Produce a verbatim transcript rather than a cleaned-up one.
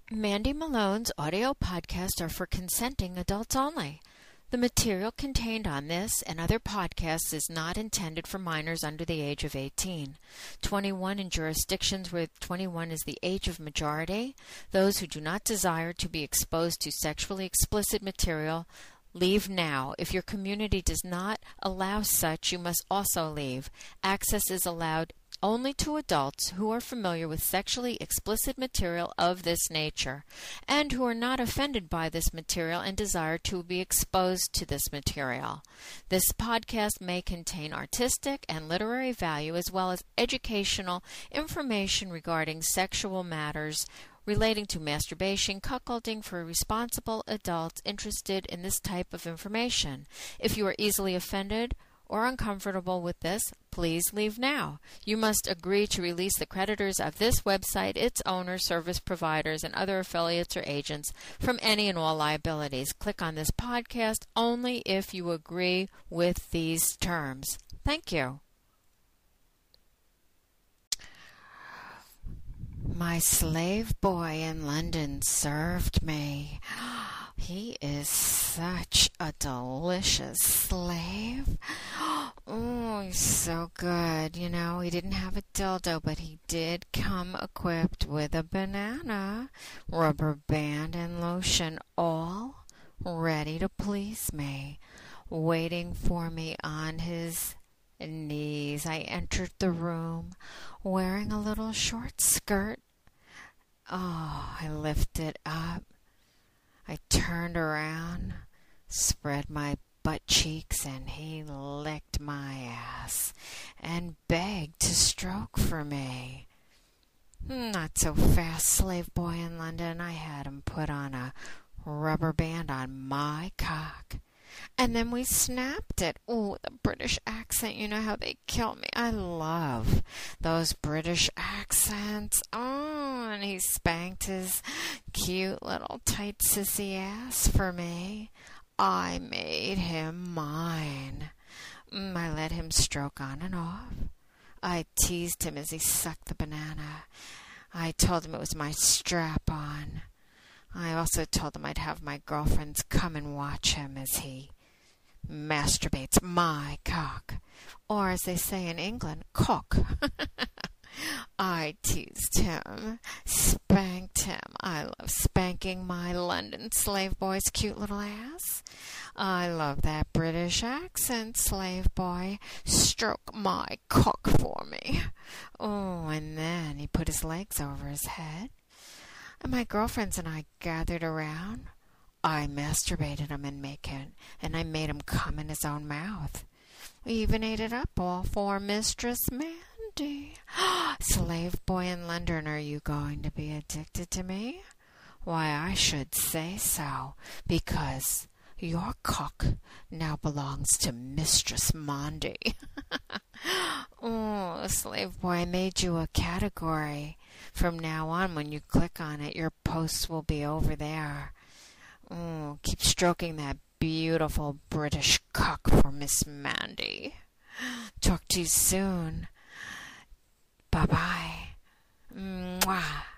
Mandy Malone's audio podcasts are for consenting adults only. The material contained on this and other podcasts is not intended for minors under the age of eighteen. twenty-one in jurisdictions where twenty-one is the age of majority. Those who do not desire to be exposed to sexually explicit material, leave now. If your community does not allow such, you must also leave. Access is allowed only to adults who are familiar with sexually explicit material of this nature and who are not offended by this material and desire to be exposed to this material. This podcast may contain artistic and literary value as well as educational information regarding sexual matters relating to masturbation, cuckolding for responsible adults interested in this type of information. If you are easily offended or uncomfortable with this, please leave now. You must agree to release the creditors of this website, its owners, service providers, and other affiliates or agents from any and all liabilities. Click on this podcast only if you agree with these terms. Thank you. My slave boy in London served me. He is such a delicious slave. Oh, he's so good. You know, he didn't have a dildo, but he did come equipped with a banana, rubber band, and lotion, all ready to please me, waiting for me on his knees. I entered the room wearing a little short skirt. Oh, I lifted up. I turned around, spread my butt cheeks, and he licked my ass and begged to stroke for me. Not so fast, slave boy in London. I had him put on a rubber band on my cock. And then we snapped it. Oh, the British accent. You know how they kill me. I love those British accents. Oh, and he spanked his cute little tight sissy ass for me. I made him mine. I let him stroke on and off. I teased him as he sucked the banana. I told him it was my strap-on. I also told him I'd have my girlfriends come and watch him as he masturbates my cock. Or, as they say in England, cock. I teased him, spanked him. I love spanking my London slave boy's cute little ass. I love that British accent, slave boy. Stroke my cock for me. Oh, and then he put his legs over his head. And my girlfriends and I gathered around. I masturbated him and make it, and I made him come in his own mouth. We even ate it up all for Mistress Mandy. Slave boy in London, are you going to be addicted to me? Why, I should say so, because your cock now belongs to Mistress Mandy. Oh, slave boy, I made you a category. From now on, when you click on it, your posts will be over there. Oh, keep stroking that beautiful British cock for Miss Mandy. Talk to you soon. Bye-bye. Mwah.